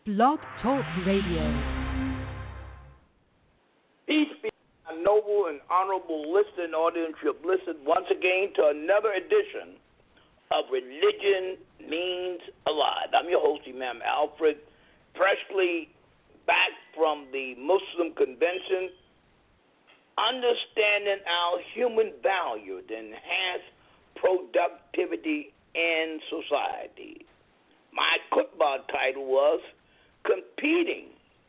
Blog Talk Radio. Peace be a noble and honorable listening audience. You have listened once again to another edition of Religion Means Alive. I'm your host, Imam Alfred, freshly back from the Muslim convention, understanding our human value to enhance productivity in society. My khutbah title was Competing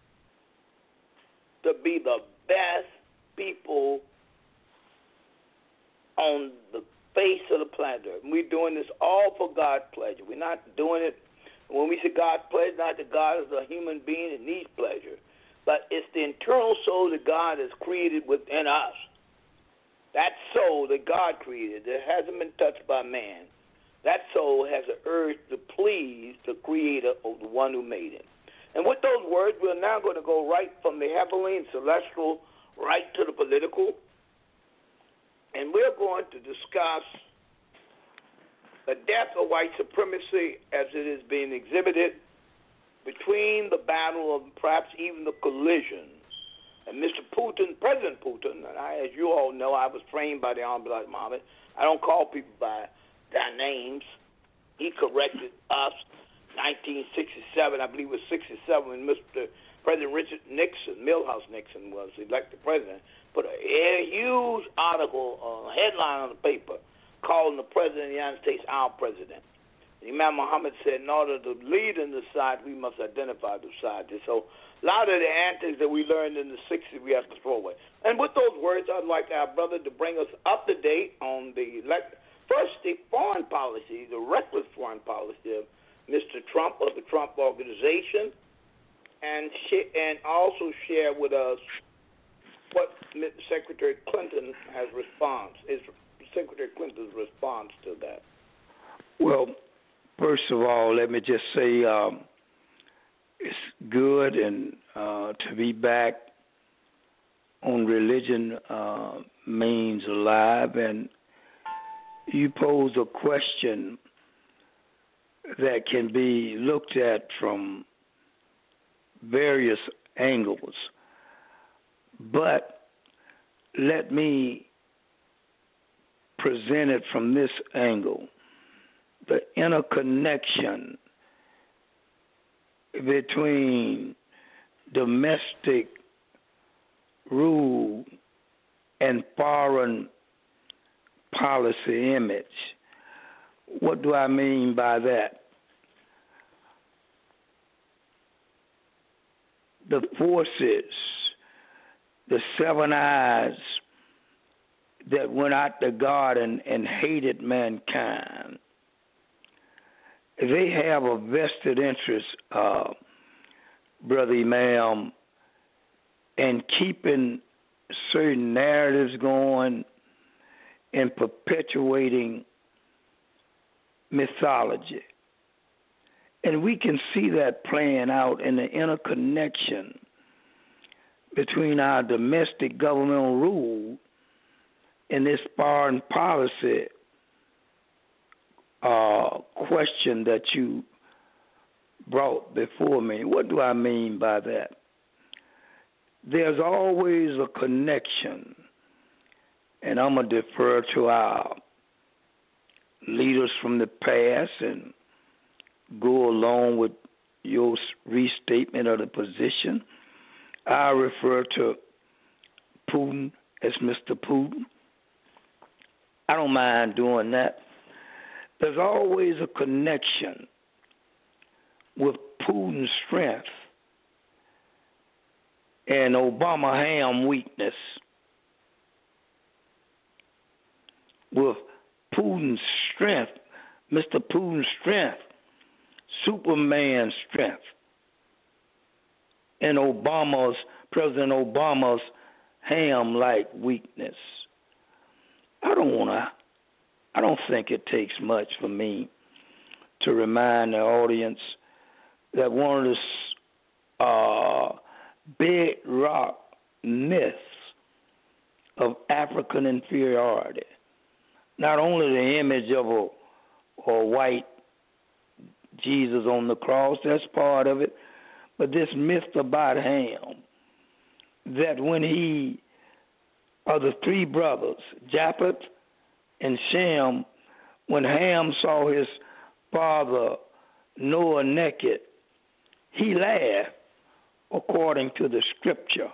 to be the best people on the face of the planet. We're doing this all for God's pleasure. We're not doing it when we say God's pleasure, not that God is a human being that needs pleasure, but it's the internal soul that God has created within us. That soul that God created that hasn't been touched by man, that soul has an urge to please the creator of the one who made it. And with those words, we're now going to go right from the heavenly and celestial right to the political. And we're going to discuss the death of white supremacy as it is being exhibited between the battle of perhaps even the collision. And Mr. Putin, President Putin, and as you all know, I was trained by the Honorable Elijah Muhammad. I don't call people by their names. He corrected us 1967, I believe it was 67, when Mr. President Richard Nixon, Milhouse Nixon, was elected president, put a huge article, headline on the paper, calling the President of the United States our president. Imam Muhammad said, in order to lead in the side, we must identify the side. So a lot of the antics that we learned in the 60s, we have to throw away. And with those words, I'd like our brother to bring us up to date on the foreign policy, the reckless foreign policy of Mr. Trump of the Trump Organization, and also share with us what Secretary Clinton has Secretary Clinton's response to that. Well, first of all, let me just say it's good and to be back on Religion Means Alive, and you pose a question that can be looked at from various angles. But let me present it from this angle. The interconnection between domestic rule and foreign policy image. What do I mean by that? The forces, the seven eyes that went out to God and hated mankind, they have a vested interest, Brother Imam, in keeping certain narratives going and perpetuating mythology. And we can see that playing out in the interconnection between our domestic governmental rule and this foreign policy question that you brought before me. What do I mean by that? There's always a connection, and I'm going to defer to our leaders from the past and go along with your restatement of the position. I refer to Putin as Mr. Putin. I don't mind doing that. There's always a connection with Putin's strength and Obama ham weakness. With Putin's strength, Mr. Putin's strength, Superman strength, and President Obama's ham-like weakness. I don't think it takes much for me to remind the audience that one of the bedrock myths of African inferiority, not only the image of a white Jesus on the cross, that's part of it, but this myth about Ham, that when the three brothers, Japheth and Shem, when Ham saw his father Noah naked, he laughed according to the scripture.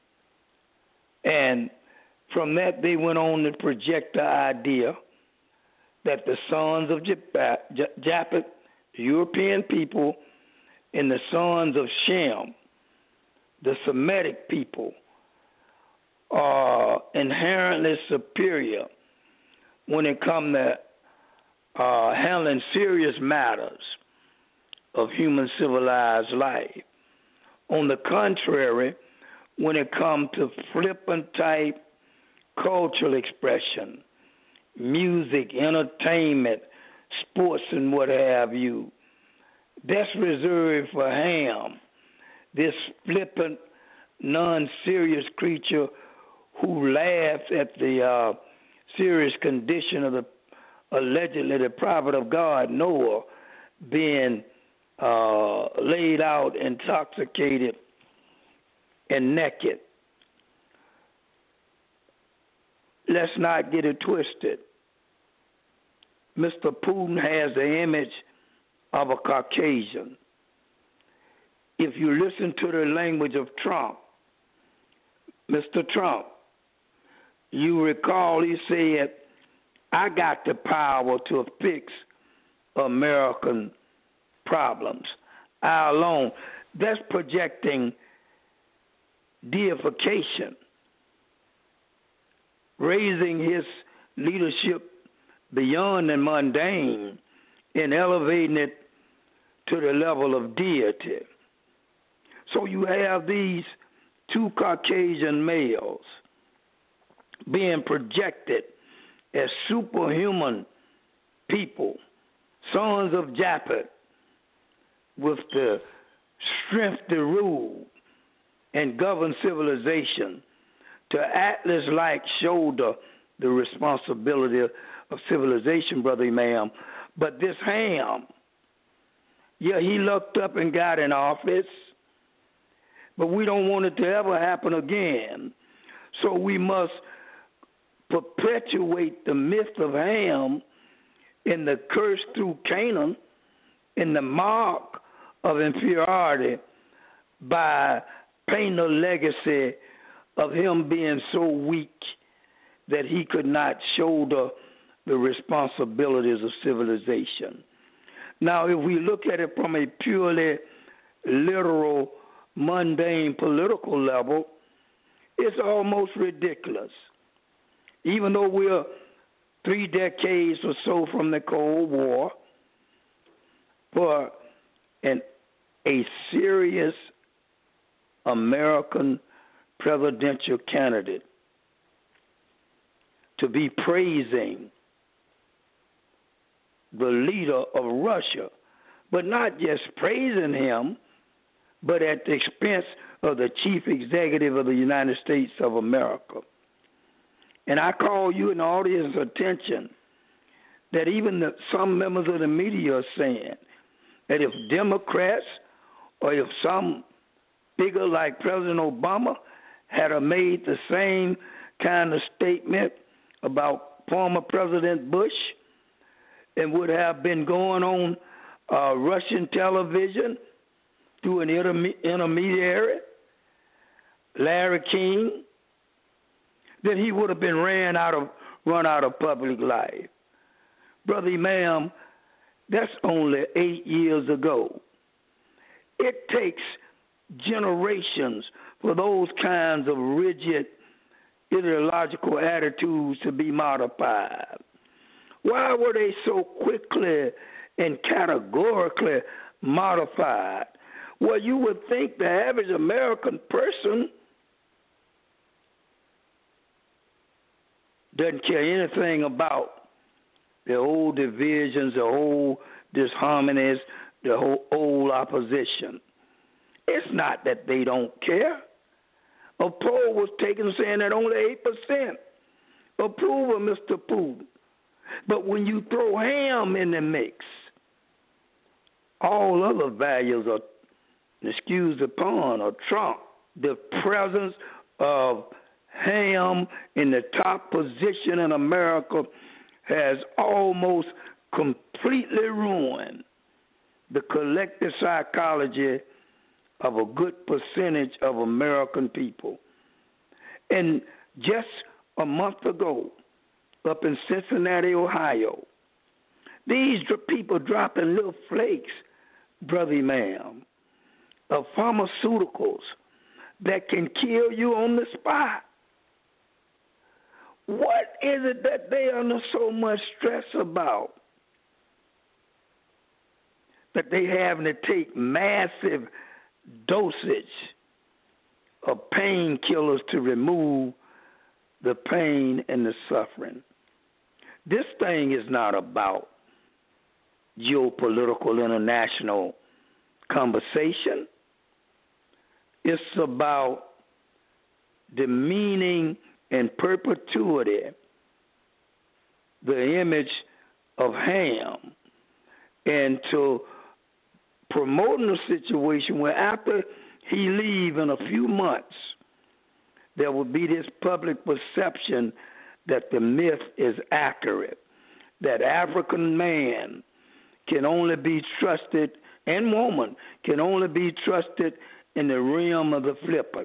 And from that, they went on to project the idea that the sons of Japheth, European people, and the sons of Shem, the Semitic people, are inherently superior when it comes to handling serious matters of human civilized life. On the contrary, when it comes to flippant type cultural expression, music, entertainment, sports, and what have you, that's reserved for Ham, this flippant, non-serious creature who laughs at the serious condition of the allegedly the prophet of God, Noah, being laid out, intoxicated, and naked. Let's not get it twisted. Mr. Putin has the image of a Caucasian. If you listen to the language of Trump, Mr. Trump, you recall he said, I got the power to fix American problems. I alone. That's projecting deification, raising his leadership beyond the mundane and elevating it to the level of deity. So you have these two Caucasian males being projected as superhuman people, sons of Japheth, with the strength to rule and govern civilization, to Atlas-like shoulder the responsibility of civilization, Brother Imam. But this Ham, yeah, he looked up and got in office, but we don't want it to ever happen again. So we must perpetuate the myth of Ham in the curse through Canaan, in the mark of inferiority, by painting a legacy of him being so weak that he could not shoulder the responsibilities of civilization. Now, if we look at it from a purely literal, mundane political level, it's almost ridiculous. Even though we're 3 decades or so from the Cold War, for a serious American presidential candidate to be praising the leader of Russia, but not just praising him, but at the expense of the chief executive of the United States of America. And I call you and the audience attention that even some members of the media are saying that if Democrats or if some figure like President Obama had made the same kind of statement about former President Bush and would have been going on Russian television through an intermediary, Larry King, then he would have been run out of public life. Brother Imam, that's only 8 years ago. It takes generations for those kinds of rigid ideological attitudes to be modified. Why were they so quickly and categorically modified? Well, you would think the average American person doesn't care anything about the old divisions, the old disharmonies, the whole old opposition. It's not that they don't care. A poll was taken saying that only 8% approve of Mr. Putin. But when you throw Ham in the mix, all other values are excuse the pun, or Trump, the presence of Ham in the top position in America has almost completely ruined the collective psychology of a good percentage of American people. And just a month ago, up in Cincinnati, Ohio, these people dropping little flakes, brother ma'am, of pharmaceuticals that can kill you on the spot. What is it that they are under so much stress about? That they having to take massive dosage of painkillers to remove the pain and the suffering. This thing is not about geopolitical international conversation. It's about demeaning in perpetuity the image of Ham, and to promoting a situation where after he leave in a few months, there will be this public perception that the myth is accurate, that African man can only be trusted, and woman can only be trusted in the realm of the flippant.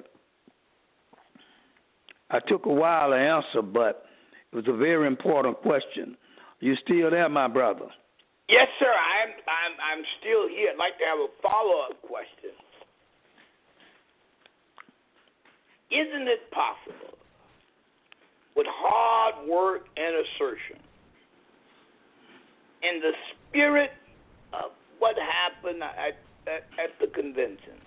I took a while to answer, but it was a very important question. You still there, my brother? Yes, sir. I'm still here. I'd like to have a follow-up question. Isn't it possible, with hard work and assertion, in the spirit of what happened at the convention,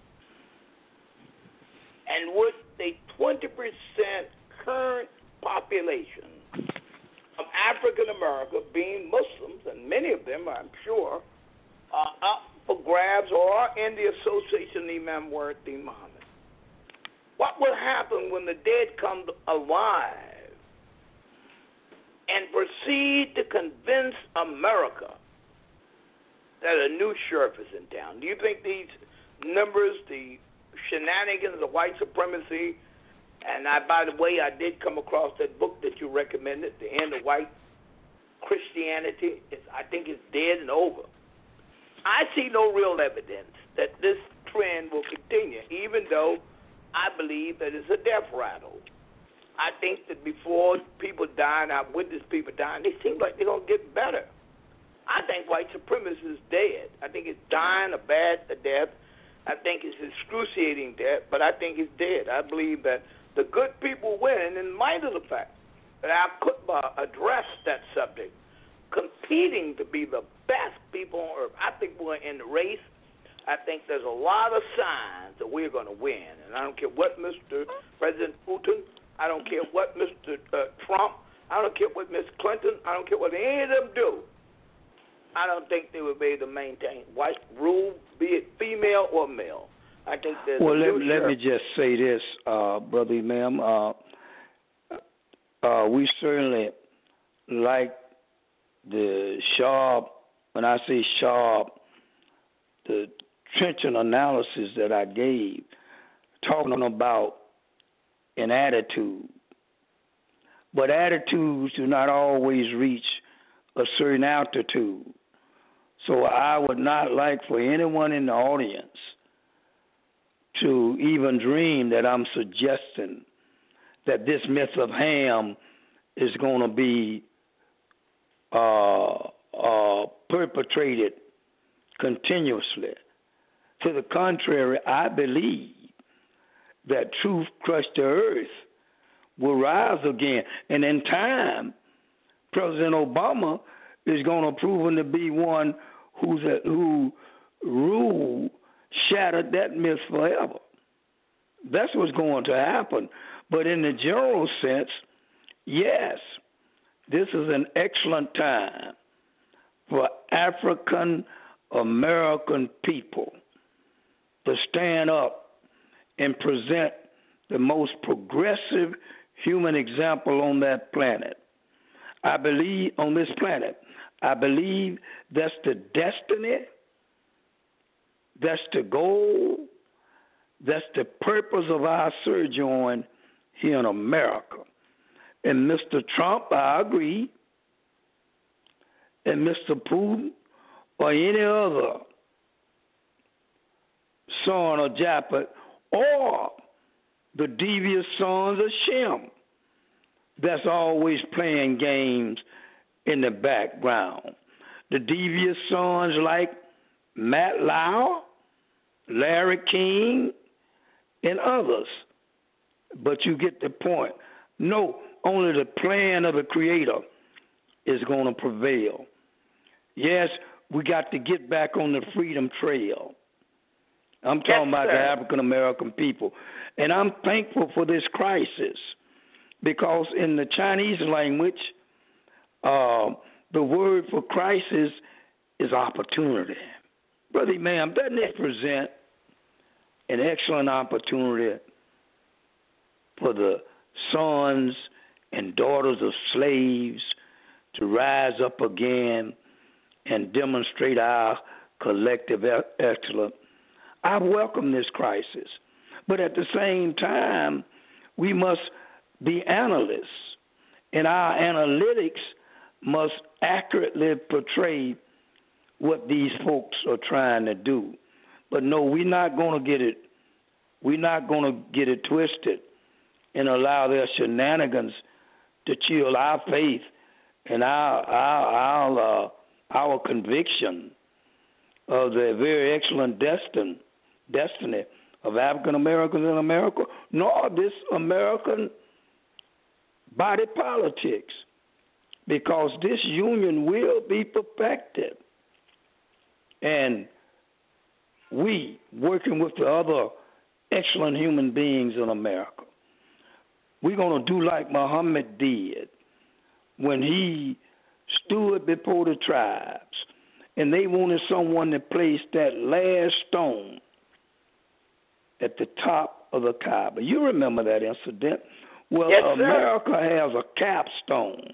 and with the 20% current population of African America being Muslims, and many of them, I'm sure, are up for grabs or are in the Association of Imam Waheed Muhammad, what will happen when the dead come alive and proceed to convince America that a new sheriff is in town? Do you think these numbers, the shenanigans of white supremacy, and by the way, I did come across that book that you recommended, The End of White Christianity, I think it's dead and over. I see no real evidence that this trend will continue, even though I believe that it's a death rattle. I think that before people die, and I've witnessed people dying, they seem like they're going to get better. I think white supremacy is dead. I think it's dying a bad death. I think it's excruciating death, but I think it's dead. I believe that the good people win, in light of the fact that our khutbah addressed that subject, competing to be the best people on earth. I think we're in the race. I think there's a lot of signs that we're going to win. And I don't care what Mr. President Putin, I don't care what Mr. Trump, I don't care what Ms. Clinton, I don't care what any of them do. I don't think they will be able to maintain white rule, be it female or male. I think there's let me just say this, brother ma'am. We certainly like the sharp, when I say sharp, the trenchant analysis that I gave, talking about an attitude. But attitudes do not always reach a certain altitude. So I would not like for anyone in the audience to even dream that I'm suggesting that this myth of Ham is going to be perpetrated continuously. To the contrary, I believe that truth crushed the earth will rise again. And in time, President Obama is going to prove to be one who rule shattered that myth forever. That's what's going to happen. But in the general sense, yes, this is an excellent time for African American people to stand up and present the most progressive human example on that planet. I believe on this planet, I believe that's the destiny That's the goal. That's the purpose of our sojourn here in America. And Mr. Trump, I agree, and Mr. Putin or any other son of Japheth or the devious sons of Shem that's always playing games in the background. The devious sons like Matt Lauer, Larry King, and others. But you get the point. No, only the plan of the Creator is going to prevail. Yes, we got to get back on the freedom trail. I'm talking about the African American people. And I'm thankful for this crisis because in the Chinese language, the word for crisis is opportunity. Brother Imam, doesn't it present an excellent opportunity for the sons and daughters of slaves to rise up again and demonstrate our collective excellence? I welcome this crisis. But at the same time, we must be analysts, and our analytics must accurately portray what these folks are trying to do. But no, we're not going to get it. We're not going to get it twisted and allow their shenanigans to chill our faith and our conviction of the very excellent destiny of African Americans in America, nor this American body politics, because this union will be perfected. And we, working with the other excellent human beings in America, we're going to do like Muhammad did when he stood before the tribes and they wanted someone to place that last stone at the top of the Kaaba. You remember that incident? Well, yes, America has a capstone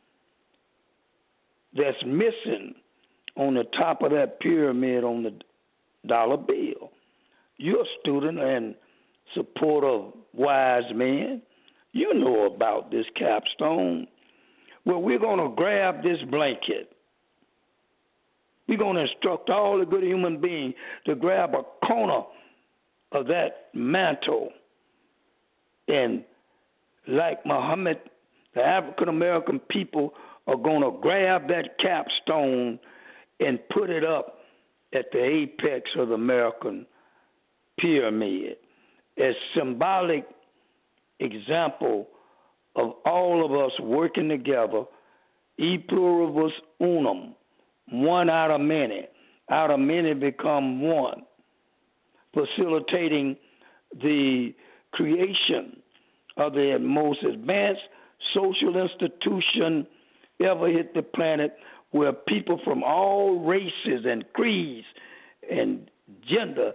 that's missing on the top of that pyramid on the dollar bill. You're a student and supporter of wise men. You know about this capstone. Well, we're going to grab this blanket. We're going to instruct all the good human beings to grab a corner of that mantle. And like Muhammad, the African American people are going to grab that capstone and put it up at the apex of the American pyramid as symbolic example of all of us working together, e pluribus unum, one out of many become one, facilitating the creation of the most advanced social institution ever hit the planet, where people from all races and creeds and gender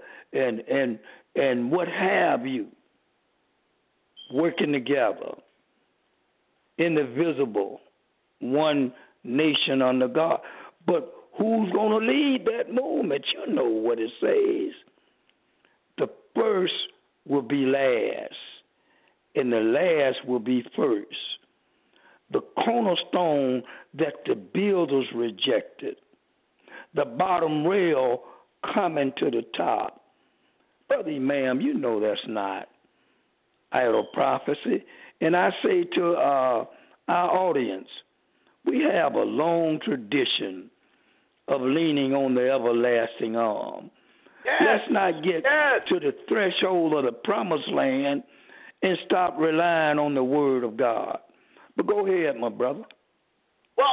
and what have you working together in the visible, one nation under God. But who's going to lead that movement? You know what it says. The first will be last, and the last will be first. The cornerstone that the builders rejected, the bottom rail coming to the top. Brother Imam, you know that's not idle prophecy. And I say to our audience, we have a long tradition of leaning on the everlasting arm. Yes. Let's not get to the threshold of the promised land and stop relying on the word of God. But go ahead, my brother. Well,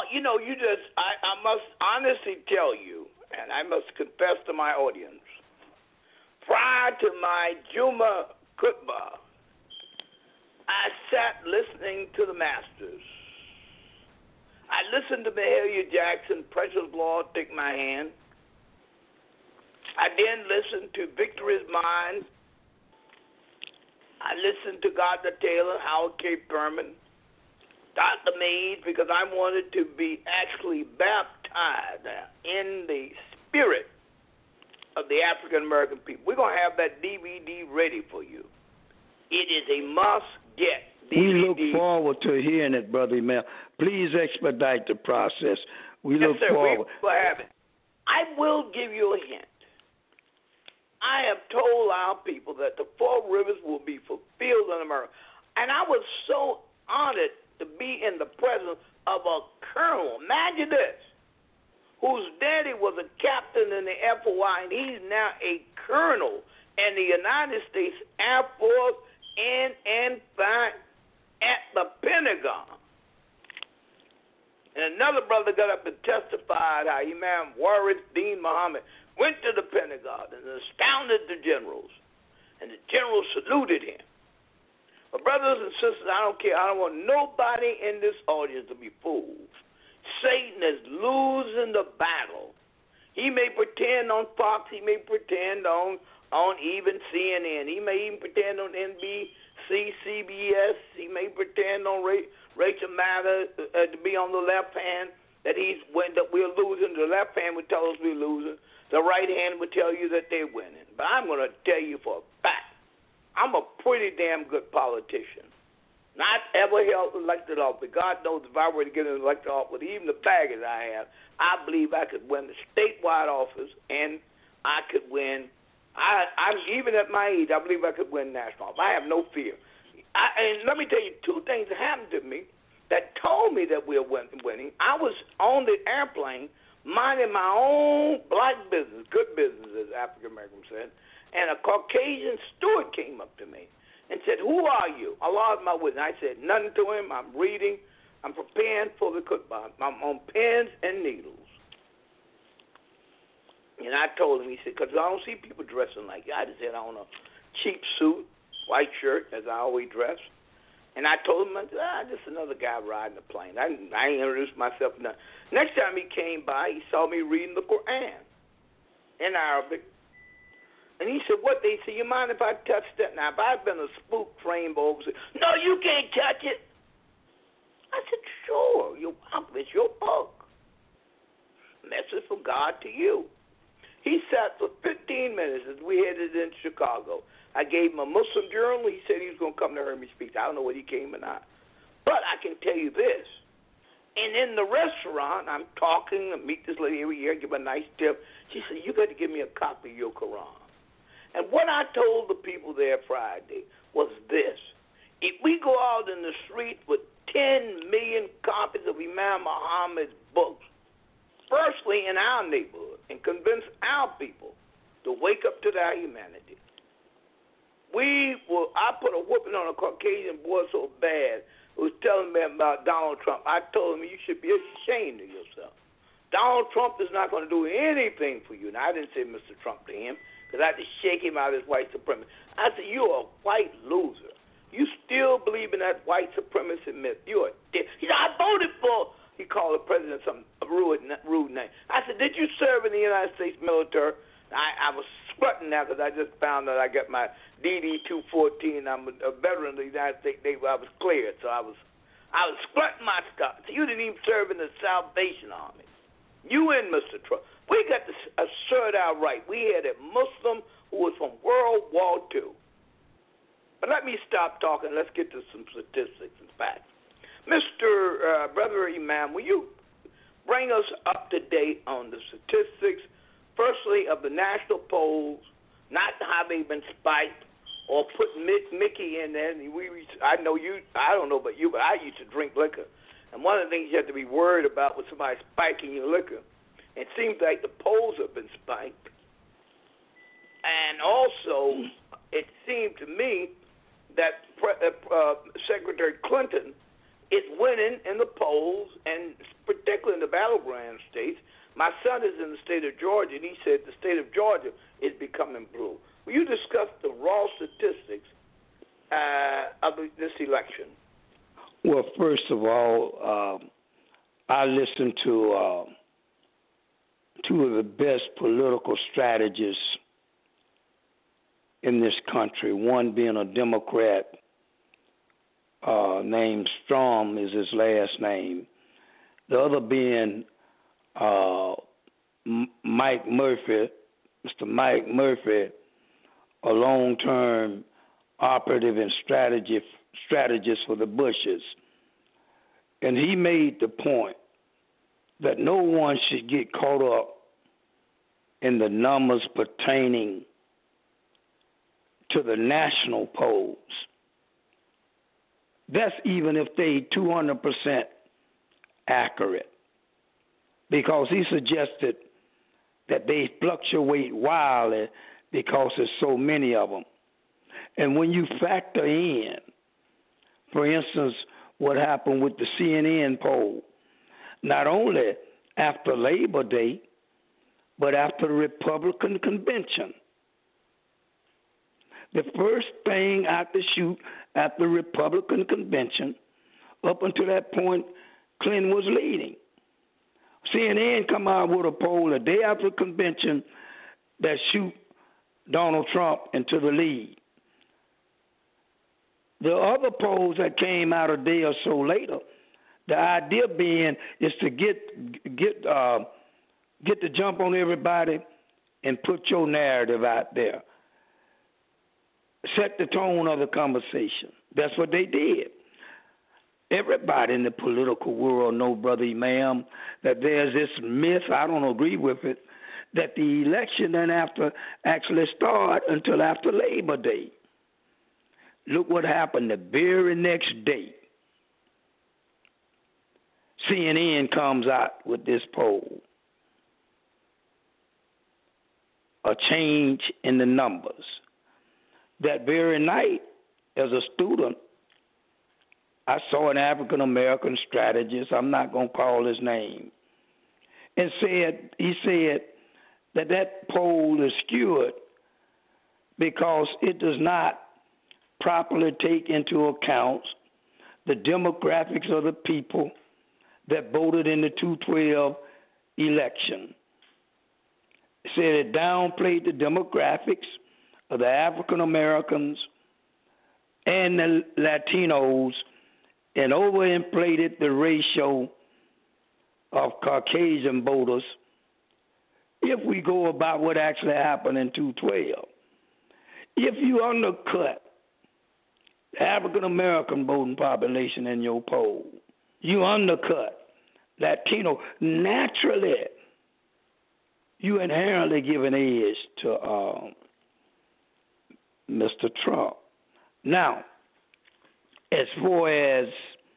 I must honestly tell you, and I must confess to my audience, prior to my Juma khutbah, I sat listening to the masters. I listened to Mahalia Jackson, Precious Lord, Take My Hand. I then listened to Victory Is Mine. I listened to Gardner Taylor, Howard K. Berman, Dr. Meade, because I wanted to be actually baptized in the Spirit of the African American people. We're going to have that DVD ready for you. It is a must-get DVD. We look forward to hearing it, Brother Emmanuel. Please expedite the process. We look forward. We will have it. I will give you a hint. I have told our people that the 4 rivers will be fulfilled in America. And I was so honored to be in the presence of a colonel. Imagine this. Whose daddy was a captain in the FOI, and he's now a colonel in the United States Air Force and, in fact, at the Pentagon. And another brother got up and testified how Imam Waris Dean Muhammad went to the Pentagon and astounded the generals, and the generals saluted him. But brothers and sisters, I don't care. I don't want nobody in this audience to be fooled. Satan is losing the battle. He may pretend on Fox. He may pretend on even CNN. He may even pretend on NBC, CBS. He may pretend on Rachel Maddow to be on the left hand that we're losing. The left hand would tell us we're losing. The right hand would tell you that they're winning. But I'm going to tell you for a fact, I'm a pretty damn good politician. Not ever held elected office. God knows if I were to get an elected office, even the baggage I have, I believe I could win the statewide office, and I could win. I'm even at my age, I believe I could win national office. I have no fear. And let me tell you, 2 things that happened to me that told me that we're winning. I was on the airplane minding my own black business, good business, as African Americans said, and a Caucasian steward came up to me and said, "Who are you?" Allah is my witness. I said nothing to him. I'm reading. I'm preparing for the khutbah. I'm on pens and needles. And I told him, he said, because I don't see people dressing like you. I just had on a cheap suit, white shirt, as I always dress. And I told him, I said, just another guy riding a plane. I ain't introduced myself. Nothing. Next time he came by, he saw me reading the Quran in Arabic. And he said, what? They said, you mind if I touch that? Now, if I'd been a spook rainbow, said, no, you can't touch it. I said, sure, it's your book. Message from God to you. He sat for 15 minutes as we headed into Chicago. I gave him a Muslim journal. He said he was going to come to hear me speak. I don't know whether he came or not. But I can tell you this. And in the restaurant, I'm talking, I meet this lady every year, give her a nice tip. She said, you got to give me a copy of your Quran. And what I told the people there Friday was this. If we go out in the street with 10 million copies of Imam Muhammad's books, firstly in our neighborhood, and convince our people to wake up to their humanity, I put a whooping on a Caucasian boy so bad who was telling me about Donald Trump. I told him, you should be ashamed of yourself. Donald Trump is not going to do anything for you. Now, I didn't say Mr. Trump to him, because I had to shake him out of his white supremacy. I said, you're a white loser. You still believe in that white supremacy myth. You're a dick. He said, I voted for, he called the president a rude name. I said, did you serve in the United States military? I was sweating now because I just found that I got my DD-214. I'm a veteran of the United States Navy. I was cleared, so I was sweating my stuff. So you didn't even serve in the Salvation Army. You and Mr. Trump. We got to assert our right. We had a Muslim who was from World War II. But let me stop talking. Let's get to some statistics and facts. Mr. Brother Imam, will you bring us up to date on the statistics, firstly, of the national polls, not how they've been spiked or put Mickey in there. I know you, I don't know about you, but I used to drink liquor. And one of the things you have to be worried about was somebody spiking your liquor. It seems like the polls have been spiked. And also, it seemed to me that Secretary Clinton is winning in the polls, and particularly in the battleground states. My son is in the state of Georgia, and he said the state of Georgia is becoming blue. Will you discuss the raw statistics of this election? Well, first of all, I listened to two of the best political strategists in this country, one being a Democrat named Strom is his last name, the other being Mike Murphy, Mr. Mike Murphy, a long-term operative and strategist for the Bushes, and he made the point that no one should get caught up in the numbers pertaining to the national polls. That's even if they 200% accurate, because he suggested that they fluctuate wildly because there's so many of them. And when you factor in, for instance, what happened with the CNN poll, not only after Labor Day, but after the Republican convention. The first thing out the chute after the Republican convention, up until that point, Clinton was leading. CNN come out with a poll the day after the convention that shoot Donald Trump into the lead. The other polls that came out a day or so later, the idea being is to get the jump on everybody and put your narrative out there. Set the tone of the conversation. That's what they did. Everybody in the political world know, Brother Imam, that there's this myth, I don't agree with it, that the election didn't have to actually start until after Labor Day. Look what happened the very next day. CNN comes out with this poll. A change in the numbers. That very night, as a student, I saw an African-American strategist, I'm not going to call his name, and he said that poll is skewed because it does not properly take into account the demographics of the people that voted in the 2012 election. It said it downplayed the demographics of the African Americans and the Latinos and overinflated the ratio of Caucasian voters if we go about what actually happened in 2012. If you undercut the African American voting population in your poll, you undercut Latino, naturally you inherently give an edge to Mr. Trump. Now, as far as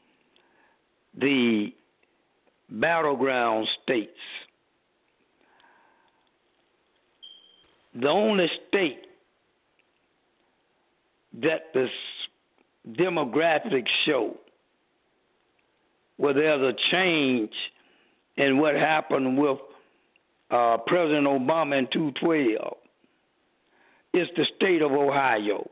the battleground states, the only state that the demographics show where there's a change in what happened with President Obama in 2012 is the state of Ohio.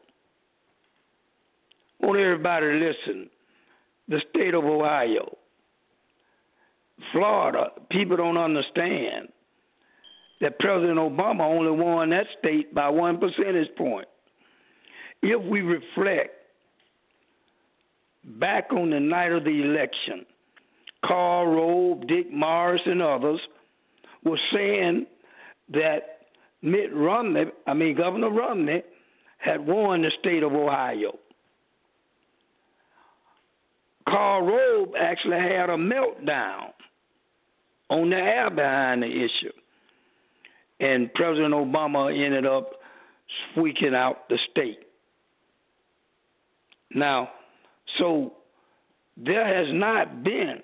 I want everybody to listen. The state of Ohio. Florida, people don't understand that President Obama only won that state by 1 percentage point. If we reflect back on the night of the election, Karl Rove, Dick Morris, and others were saying that Governor Romney had won the state of Ohio. Karl Rove actually had a meltdown on the air behind the issue. And President Obama ended up squeaking out the state. Now, so there has not been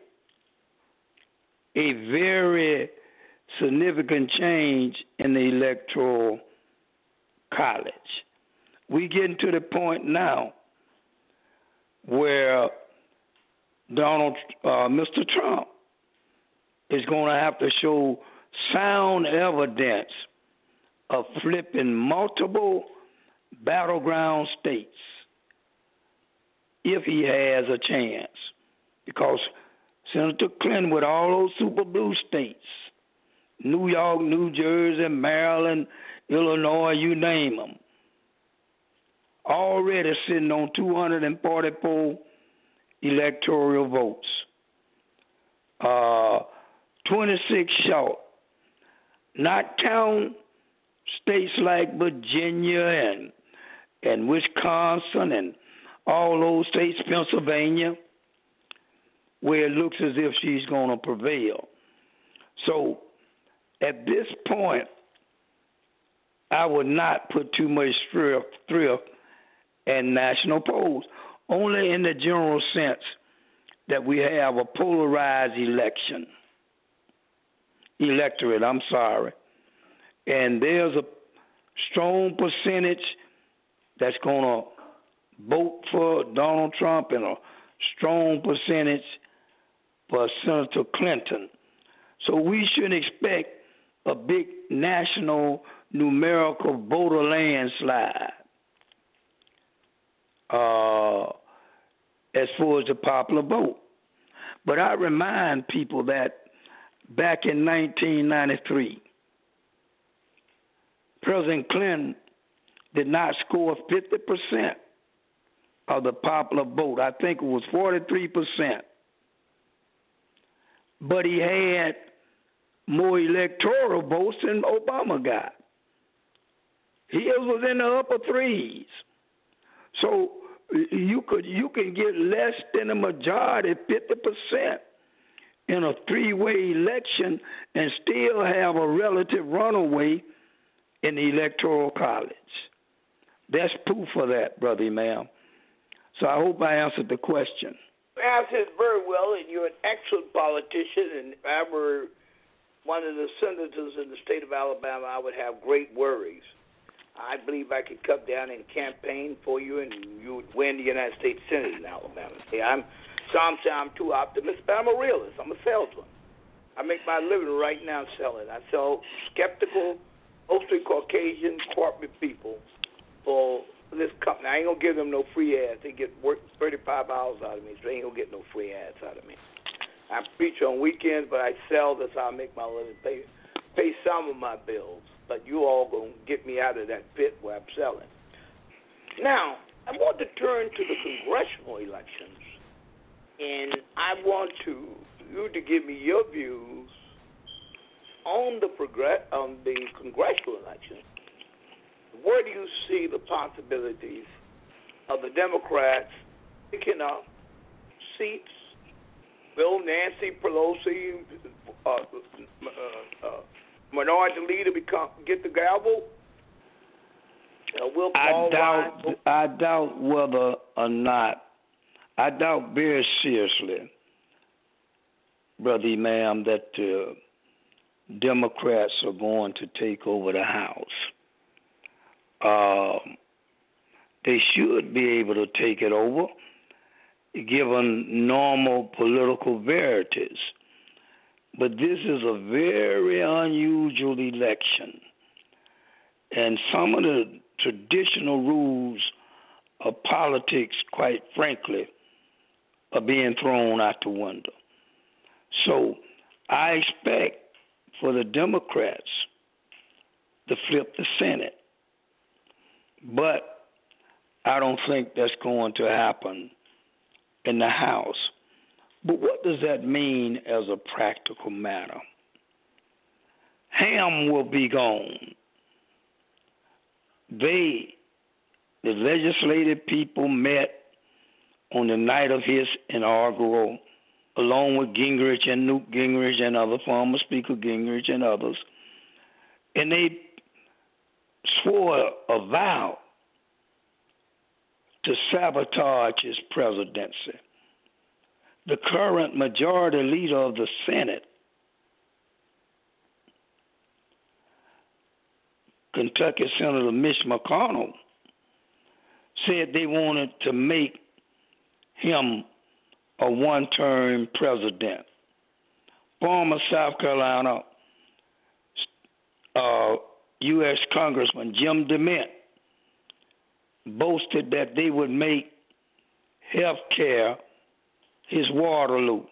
a very significant change in the electoral college. We getting to the point now where Mr. Trump is going to have to show sound evidence of flipping multiple battleground states if he has a chance. Because Senator Clinton, with all those super blue states, New York, New Jersey, Maryland, Illinois, you name them, already sitting on 244 electoral votes, 26 short, not counting states like Virginia and Wisconsin and all those states, Pennsylvania, where it looks as if she's going to prevail. So at this point, I would not put too much thrift in national polls, only in the general sense that we have a polarized electorate, and there's a strong percentage that's going to vote for Donald Trump and a strong percentage for Senator Clinton. So we shouldn't expect a big national numerical voter landslide as far as the popular vote. But I remind people that back in 1993, President Clinton did not score 50% of the popular vote. I think it was 43%. But he had more electoral votes than Obama got. He was in the upper threes. So you can get less than a majority, 50%, in a three-way election and still have a relative runaway in the Electoral College. That's proof of that, Brother Imam. So I hope I answered the question. You answered very well, and you're an excellent politician, and if I were one of the senators in the state of Alabama, I would have great worries. I believe I could come down and campaign for you, and you would win the United States Senate in Alabama. See, some say I'm too optimistic, but I'm a realist. I'm a salesman. I make my living right now selling. I sell skeptical, mostly Caucasian corporate people for this company. I ain't going to give them no free ads. They get work 35 hours out of me, so they ain't going to get no free ads out of me. I preach on weekends, but I sell. That's how I make my living. Pay some of my bills. But you all going to get me out of that pit where I'm selling. Now, I want to turn to the congressional elections, and I want you to give me your views on the congressional elections. Where do you see the possibilities of the Democrats picking up seats? Will Nancy Pelosi, minority leader, get the gavel? Will Paul I doubt whether or not. I doubt very seriously, Brother Imam, that the Democrats are going to take over the House. They should be able to take it over, given normal political verities. But this is a very unusual election, and some of the traditional rules of politics, quite frankly, are being thrown out the window. So I expect for the Democrats to flip the Senate, but I don't think that's going to happen in the House. But what does that mean as a practical matter? Ham will be gone. The legislative people met on the night of his inaugural, along with Gingrich and Newt Gingrich and other former Speaker Gingrich and others, and they swore a vow to sabotage his presidency. The current majority leader of the Senate, Kentucky Senator Mitch McConnell, said they wanted to make him a one-term president. Former South Carolina U.S. Congressman Jim DeMint boasted that they would make health care his Waterloo.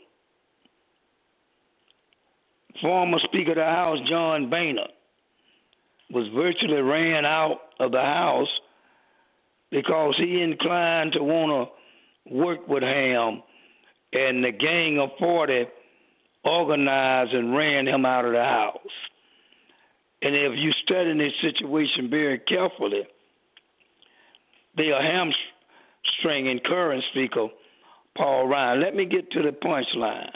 Former Speaker of the House John Boehner was virtually ran out of the House because he inclined to want to work with Ham, and the Gang of 40 organized and ran him out of the House. And if you study this situation very carefully, they are hamstringing current Speaker Paul Ryan. Let me get to the punchline.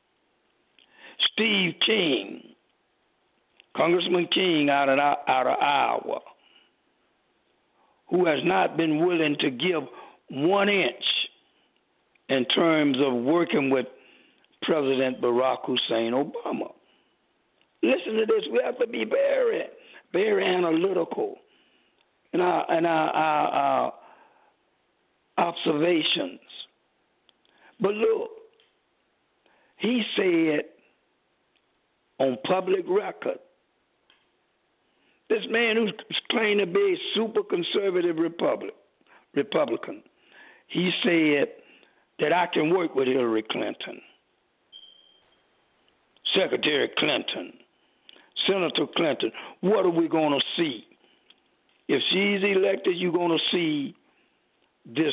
Steve King, Congressman King out of Iowa, who has not been willing to give 1 inch in terms of working with President Barack Hussein Obama. Listen to this. We have to be very, very analytical in our observations. But look, he said on public record, this man who's claimed to be a super conservative Republican, he said that I can work with Hillary Clinton, Secretary Clinton, Senator Clinton. What are we going to see? If she's elected, you're going to see this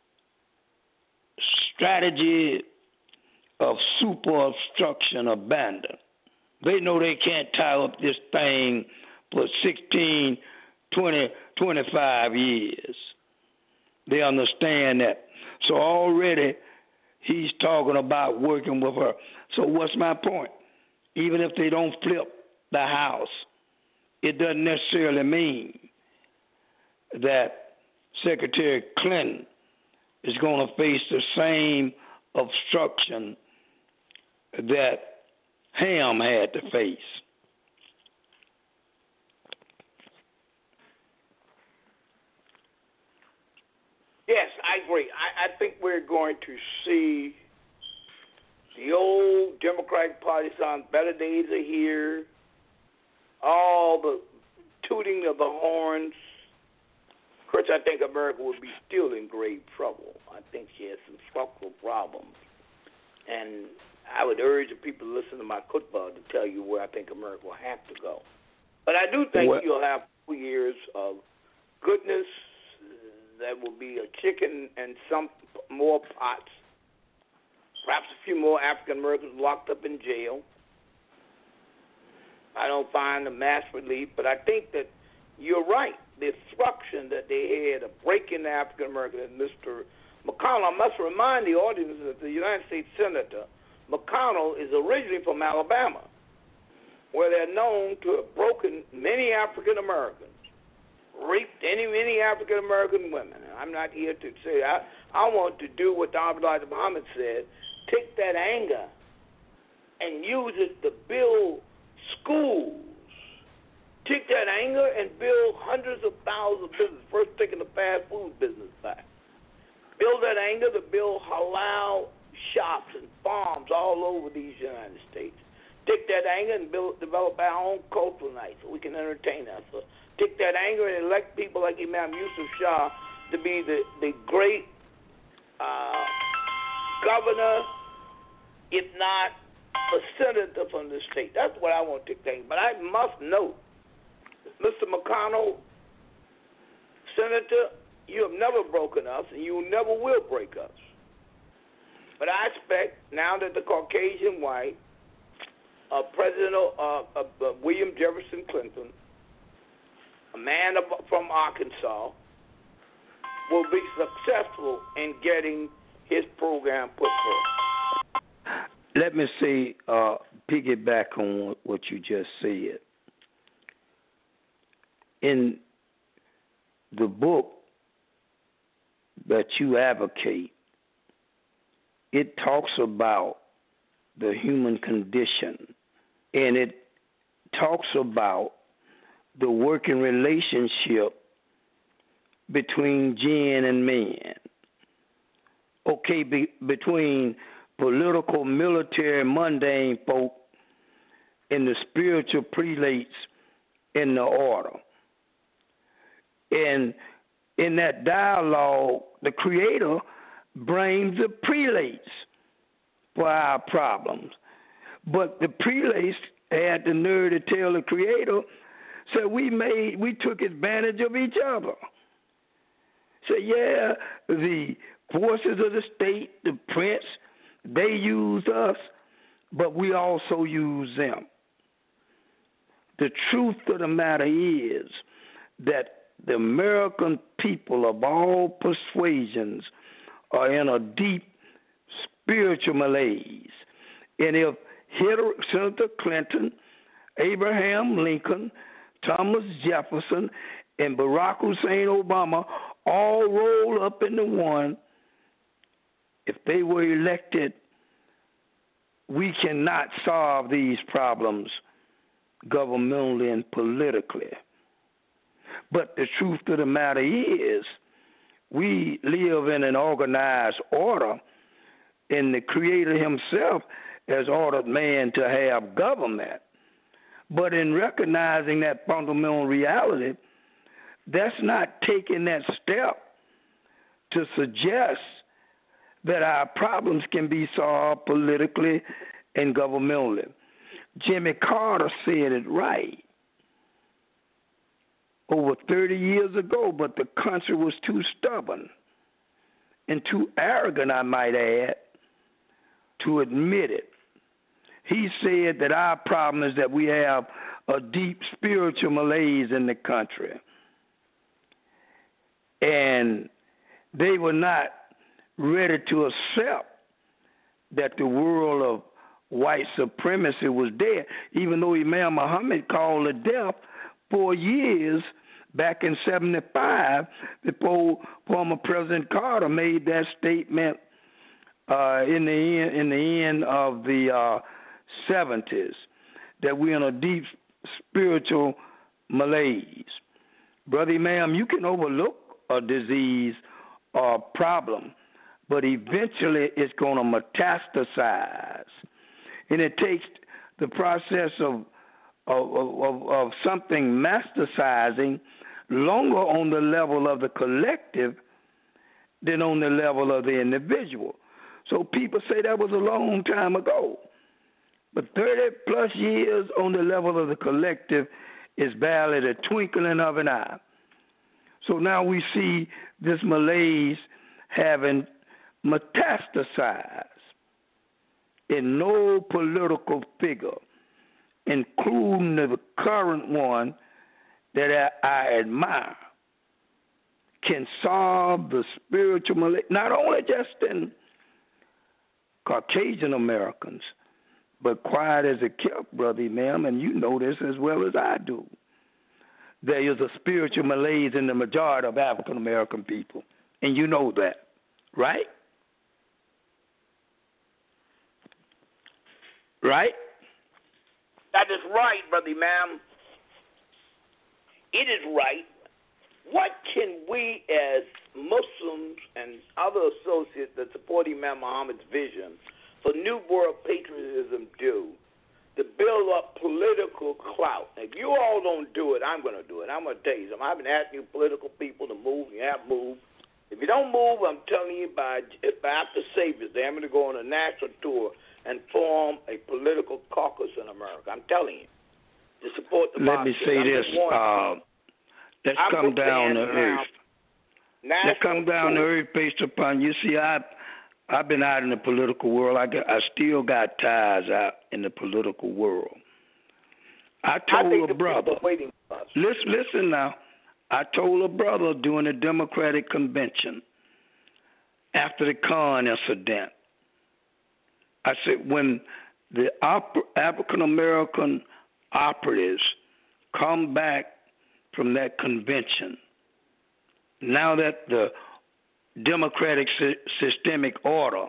strategy of super obstruction abandoned. They know they can't tie up this thing for 16, 20, 25 years. They understand that. So already he's talking about working with her. So what's my point? Even if they don't flip the House, it doesn't necessarily mean that Secretary Clinton is going to face the same obstruction that Ham had to face. Yes, I agree. I think we're going to see the old Democratic Party sound. Better days are here. All the tooting of the horns. Of course, I think America would be still in grave trouble. I think she has some structural problems. And I would urge the people to listen to my football to tell you where I think America will have to go. But I do think you'll have 2 years of goodness. There will be a chicken and some more pots, perhaps a few more African Americans locked up in jail. I don't find a mass relief, but I think that you're right. The obstruction that they had of breaking the African American and Mr. McConnell, I must remind the audience that the United States Senator McConnell is originally from Alabama, where they're known to have broken many African Americans, raped many African American women. I'm not here to say I want to do what Elijah Muhammad said: take that anger and use it to build schools. Take that anger and build hundreds of thousands of businesses. First, taking the fast food business back. Build that anger to build halal shops and farms all over these United States. Take that anger and develop our own cultural night so we can entertain ourselves. Take that anger and elect people like Imam Yusuf Shah to be the great governor, if not a senator from the state. That's what I want to think. But I must note, Mr. McConnell, Senator, you have never broken us, and you never will break us. But I expect now that the Caucasian white, President William Jefferson Clinton, a man from Arkansas, will be successful in getting his program put forth. Let me say, piggyback on what you just said. In the book that you advocate, it talks about the human condition, and it talks about the working relationship between jinn and man. Okay, between political, military, mundane folk and the spiritual prelates in the order. And in that dialogue, the Creator blames the prelates for our problems. But the prelates had the nerve to tell the Creator, so we took advantage of each other. So yeah, the forces of the state, the prince, they used us, but we also use them. The truth of the matter is that the American people of all persuasions are in a deep spiritual malaise. And if Senator Clinton, Abraham Lincoln, Thomas Jefferson, and Barack Hussein Obama all roll up into one, if they were elected, we cannot solve these problems governmentally and politically. But the truth of the matter is, we live in an organized order, and the Creator himself has ordered man to have government. But in recognizing that fundamental reality, that's not taking that step to suggest that our problems can be solved politically and governmentally. Jimmy Carter said it right over 30 years ago, but the country was too stubborn and too arrogant, I might add, to admit it. He said that our problem is that we have a deep spiritual malaise in the country. And they were not ready to accept that the world of white supremacy was dead, even though Imam Muhammad called it death 4 years back in 1975 before former President Carter made that statement in the end of the 70s, that we're in a deep spiritual malaise. Brother Imam, you can overlook a disease or problem, but eventually it's going to metastasize. And it takes the process of something metastasizing longer on the level of the collective than on the level of the individual. So people say that was a long time ago. But 30 plus years on the level of the collective is barely the twinkling of an eye. So now we see this malaise having metastasized in no political figure, including the current one that I admire, can solve the spiritual malaise, not only just in Caucasian Americans, but quiet as a kept, Brother Imam, and you know this as well as I do. There is a spiritual malaise in the majority of African American people, and you know that, right? Right? That is right, Brother Imam. It is right. What can we as Muslims and other associates that support Imam Muhammad's vision for New World patriotism do to build up political clout? If you all don't do it, I'm going to do it. I'm going to tell you something. I've been asking you political people to move. You have moved. If you don't move, I'm telling you, after Savior's Day, I'm going to go on a national tour and form a political caucus in America. I'm telling you, to support the Let me say this. Let's come down to earth. Let's come down to earth based upon, you see, I've been out in the political world. I still got ties out in the political world. I told a brother, listen now, I told a brother during the Democratic convention after the Khan incident, I said, when the African-American operatives come back from that convention, now that the democratic systemic order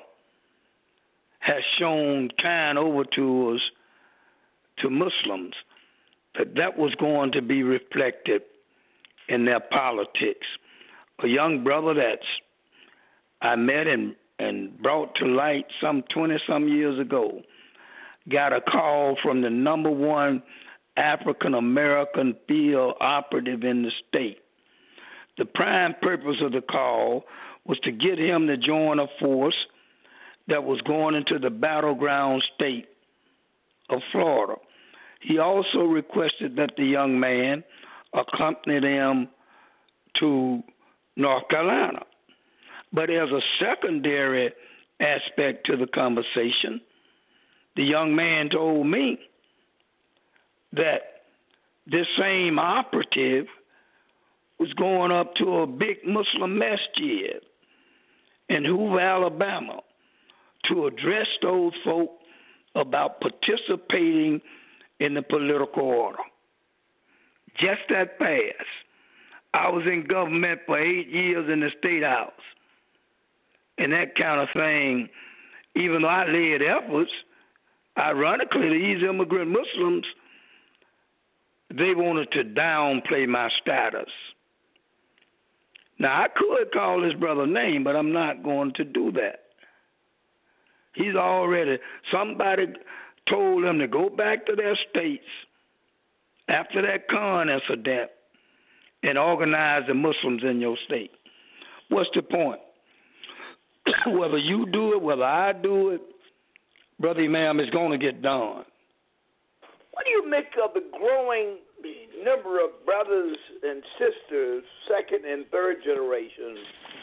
has shown kind overtures to Muslims, that was going to be reflected in their politics. A young brother that's I met and brought to light some 20-some years ago got a call from the number one African-American field operative in the state. The prime purpose of the call was to get him to join a force that was going into the battleground state of Florida. He also requested that the young man accompany them to North Carolina. But as a secondary aspect to the conversation, the young man told me that this same operative was going up to a big Muslim masjid in Hoover, Alabama, to address those folk about participating in the political order. Just that fast. I was in government for 8 years in the State House. And that kind of thing, even though I led efforts, ironically, these immigrant Muslims, they wanted to downplay my status. Now, I could call this brother name, but I'm not going to do that. He's already, somebody told him to go back to their states after that Khan incident and organize the Muslims in your state. What's the point? Whether you do it, whether I do it, Brother Imam, it's going to get done. What do you make of the growing number of brothers and sisters, second and third generation,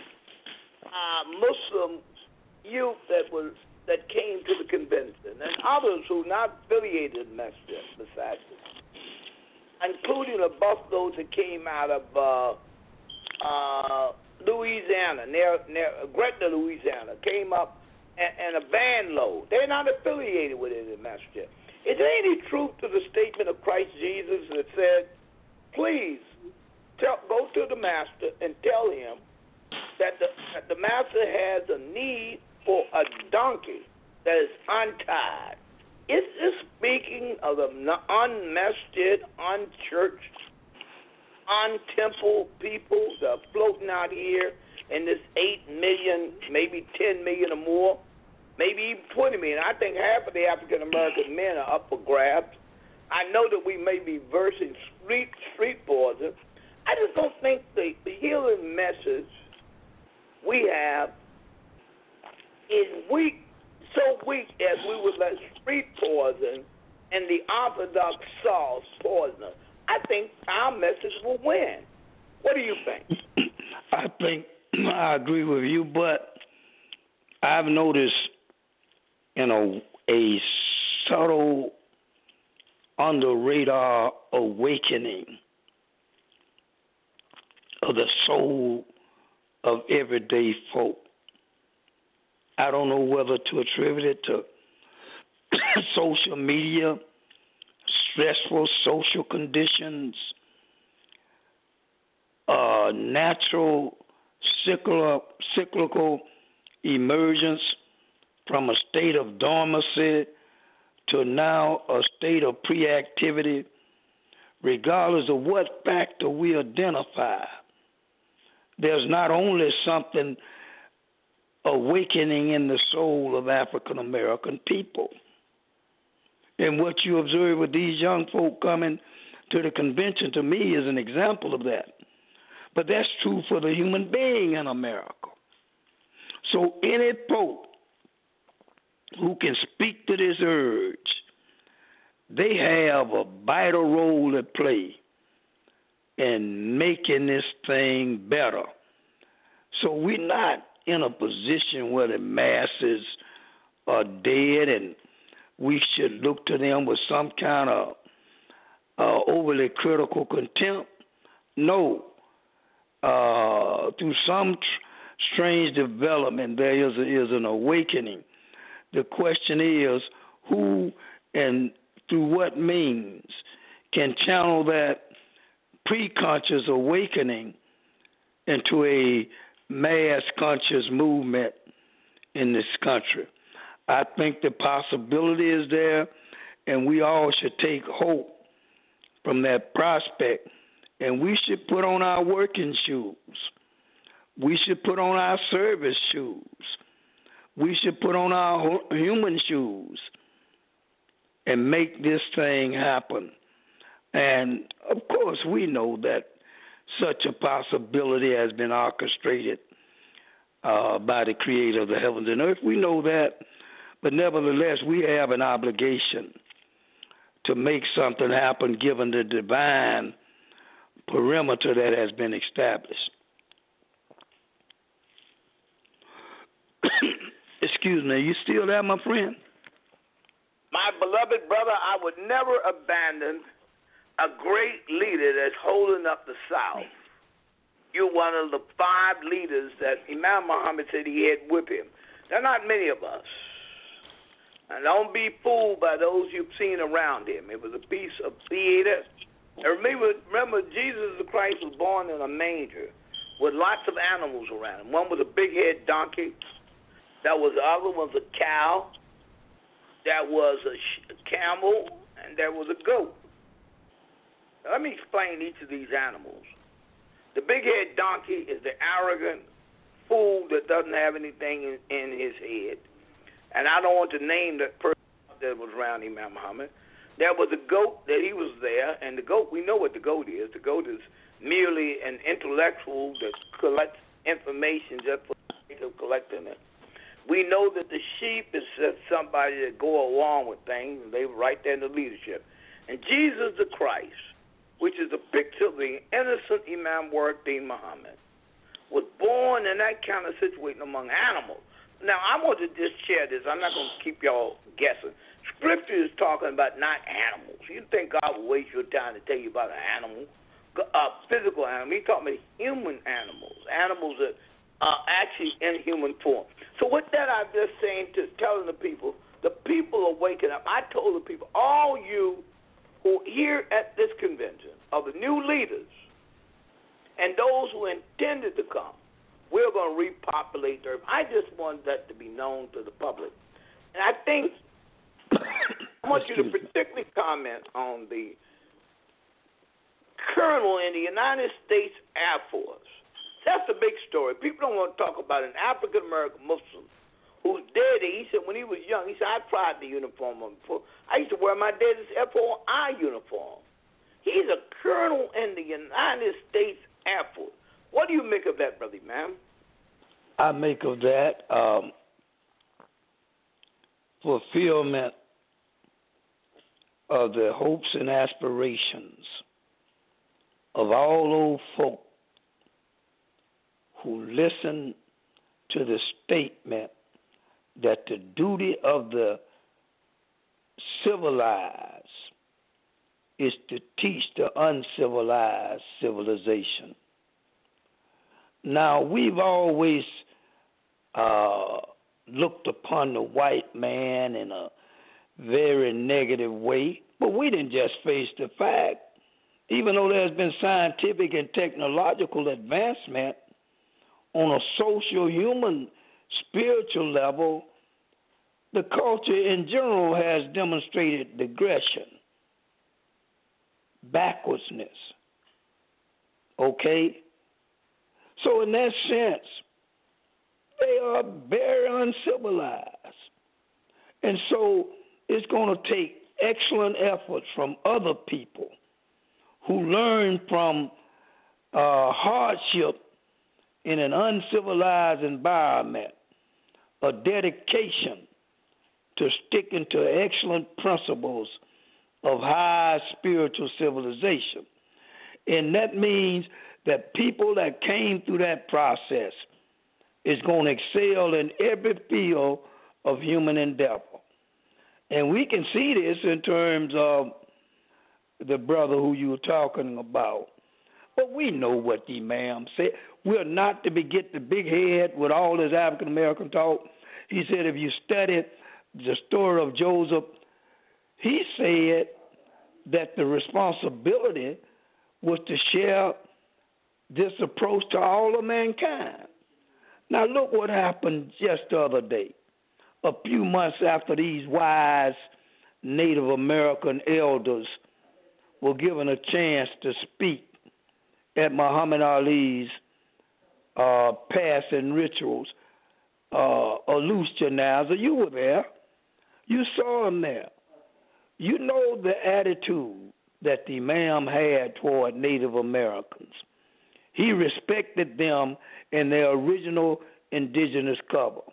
Muslim youth that came to the convention, and others who not affiliated with Massachusetts, including a busload that came out of Louisiana, near Gretna, Louisiana, came up and a van load. They're not affiliated with it in Massachusetts. Is there any truth to the statement of Christ Jesus that said, please go to the master and tell him that the master has a need for a donkey that is untied? Is this speaking of the unmasted, unchurched, untemple people that are floating out here in this 8 million, maybe 10 million or more, maybe even 20 million? I think half of the African American men are up for grabs. I know that we may be versing street poison. I just don't think the healing message we have is weak, so weak as we would let street poison and the Orthodox sauce poison us. I think our message will win. What do you think? I think I agree with you, but I've noticed a subtle, under-radar awakening of the soul of everyday folk. I don't know whether to attribute it to social media, stressful social conditions, natural cyclical emergence from a state of dormancy to now a state of pre-activity, regardless of what factor we identify. There's not only something awakening in the soul of African American people. And what you observe with these young folk coming to the convention, to me, is an example of that. But that's true for the human being in America. So any pope who can speak to this urge, they have a vital role to play in making this thing better. So we're not in a position where the masses are dead and we should look to them with some kind of overly critical contempt. No. Through some strange development, there is an awakening. The question is, who and through what means can channel that pre-conscious awakening into a mass conscious movement in this country? I think the possibility is there, and we all should take hope from that prospect, and we should put on our working shoes. We should put on our service shoes. We should put on our human shoes and make this thing happen. And, of course, we know that such a possibility has been orchestrated by the creator of the heavens and earth. We know that, but nevertheless, we have an obligation to make something happen given the divine perimeter that has been established. Excuse me, you still there, my friend? My beloved brother, I would never abandon a great leader that's holding up the South. You're one of the 5 leaders that Imam Muhammad said he had with him. There are not many of us. And don't be fooled by those you've seen around him. It was a piece of theater. And remember, Jesus the Christ was born in a manger with lots of animals around him. One was a big-head donkey. The other was a cow. There was a camel. And there was a goat. Now, let me explain each of these animals. The big-head donkey is the arrogant fool that doesn't have anything in his head. And I don't want to name the person that was around Imam Muhammad. There was a goat that he was there, and the goat, we know what the goat is. The goat is merely an intellectual that collects information just for the sake of collecting it. We know that the sheep is just somebody that go along with things, and they were right there in the leadership. And Jesus the Christ, which is a picture of the innocent Imam Waruddin Muhammad, was born in that kind of situation among animals. Now, I want to just share this. I'm not going to keep y'all guessing. Scripture is talking about not animals. You think God will waste your time to tell you about an animal, a physical animal. He's talking about human animals, animals that are actually in human form. So with that, I'm just saying, just telling the people are waking up. I told the people, all you who here at this convention are the new leaders and those who intended to come, we're going to repopulate the earth. I just want that to be known to the public. And I think I want you to particularly comment on the colonel in the United States Air Force. That's a big story. People don't want to talk about an African-American Muslim who's dead. He said when he was young, he said, I tried the uniform on before. I used to wear my dad's F.O.I. uniform. He's a colonel in the United States Air Force. What do you make of that, brother, ma'am? I make of that fulfillment of the hopes and aspirations of all those folk who listen to the statement that the duty of the civilized is to teach the uncivilized civilization. Now, we've always looked upon the white man in a very negative way, but we didn't just face the fact. Even though there's been scientific and technological advancement on a social, human, spiritual level, the culture in general has demonstrated digression, backwardsness. Okay? So in that sense, they are very uncivilized. And so it's going to take excellent efforts from other people who learn from hardship in an uncivilized environment, a dedication to sticking to excellent principles of high spiritual civilization. And that means that people that came through that process is going to excel in every field of human endeavor. And we can see this in terms of the brother who you were talking about. But we know what the Imam said. We're not to get the big head with all this African-American talk. He said if you study the story of Joseph, he said that the responsibility was to share this approach to all of mankind. Now look what happened just the other day. A few months after these wise Native American elders were given a chance to speak at Muhammad Ali's passing rituals, a loose janaza, you were there. You saw him there. You know the attitude that the Imam had toward Native Americans. He respected them in their original indigenous culture.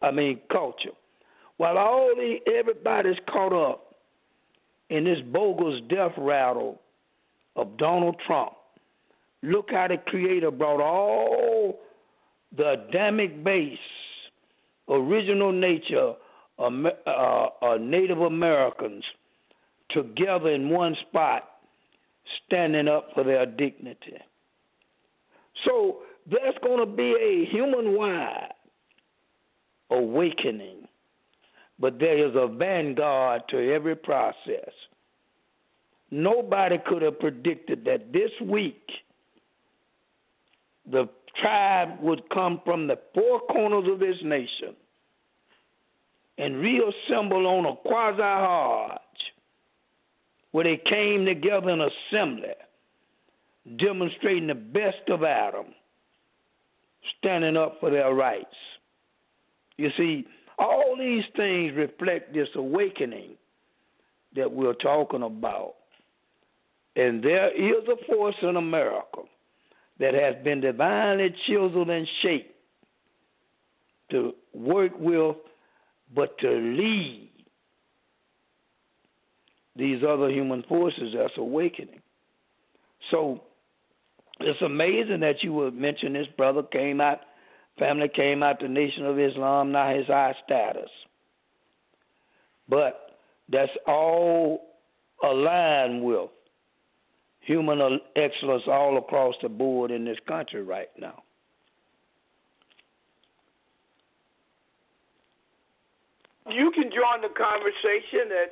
While everybody's caught up in this bogus death rattle of Donald Trump, look how the Creator brought all the Adamic base, original nature of Native Americans together in one spot standing up for their dignity. So there's going to be a human-wide awakening, but there is a vanguard to every process. Nobody could have predicted that this week the tribe would come from the four corners of this nation and reassemble on a quasi-hajj where they came together in assembly, demonstrating the best of Adam, standing up for their rights. You see, all these things reflect this awakening that we're talking about. And there is a force in America that has been divinely chiseled and shaped to work with, but to lead these other human forces that's awakening. So it's amazing that you would mention this brother family came out the Nation of Islam, now his high status. But that's all aligned with human excellence all across the board in this country right now. You can join the conversation at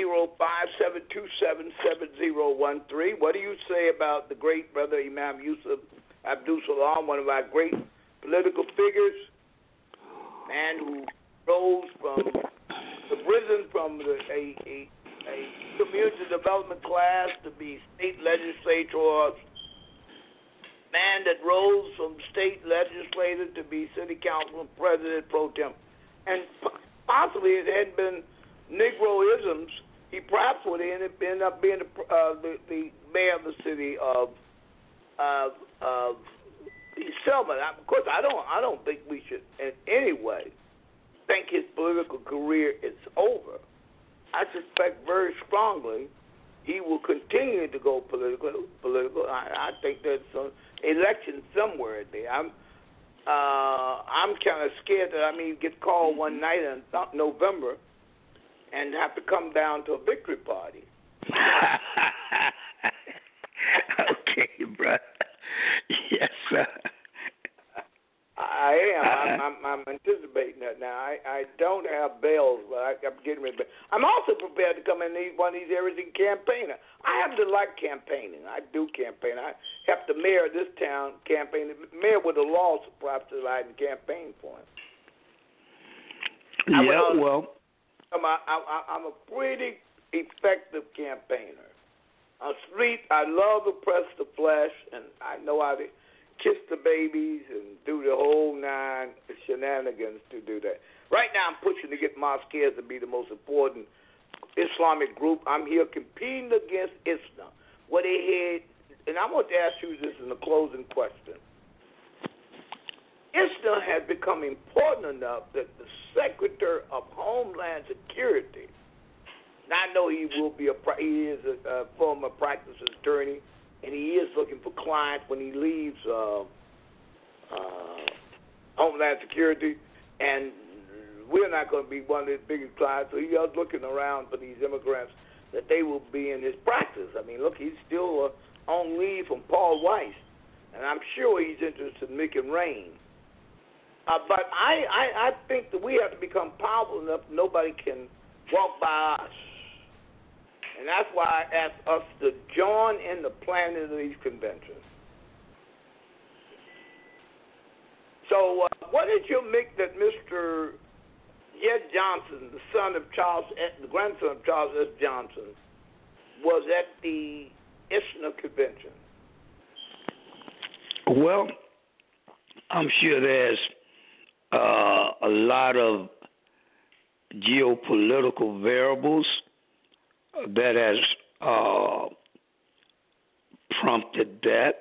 805-727-7013. What do you say about the great brother Imam Yusuf Abdul Salam, one of our great political figures, man who rose from the prison from a community development class to be state legislator, man that rose from state legislator to be city councilman, president pro tem, and possibly it hadn't been Negroisms, he perhaps would end up being the mayor of the city of Selma. Of course, I don't think we should in any way think his political career is over. I suspect very strongly he will continue to go political. I think there's some election somewhere there. I'm kind of scared that I may get called one night in November and have to come down to a victory party. Okay, brother. Yes, sir. I am. I'm anticipating that now. I don't have bells, but I'm getting ready. I'm also prepared to come in one of these areas and campaign. I happen to like campaigning. I do campaign. I helped the mayor of this town campaign. The mayor would have lost perhaps if I hadn't campaigned for him. I'm a pretty effective campaigner. On street, I love to press the flesh, and I know how to kiss the babies and do the whole nine shenanigans to do that. Right now I'm pushing to get Mosqueas to be the most important Islamic group. I'm here competing against Islam. What they had, and I want to ask you this in the closing question. Islam has become important enough that the Secretary of Homeland Security, and I know he is a former practicing attorney, and he is looking for clients when he leaves Homeland Security, and we're not going to be one of his biggest clients, so he is looking around for these immigrants that they will be in his practice. I mean, look, he's still on leave from Paul Weiss, and I'm sure he's interested in making rain. But I think that we have to become powerful enough nobody can walk by us. And that's why I asked us to join in the planning of these conventions. So what did you make that Mr. Jed Johnson, the grandson of Charles S. Johnson, was at the ISNA convention? Well, I'm sure there's a lot of geopolitical variables that has prompted that.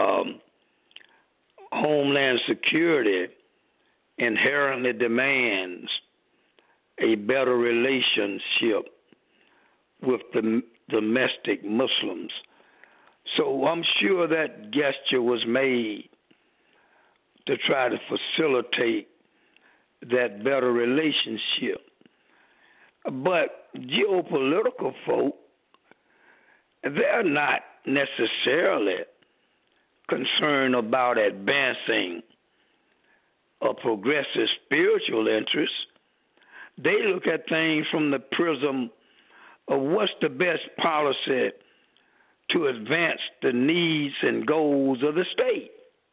Homeland Security inherently demands a better relationship with the domestic Muslims. So I'm sure that gesture was made to try to facilitate that better relationship. But geopolitical folk, they're not necessarily concerned about advancing a progressive spiritual interest. They look at things from the prism of what's the best policy to advance the needs and goals of the state.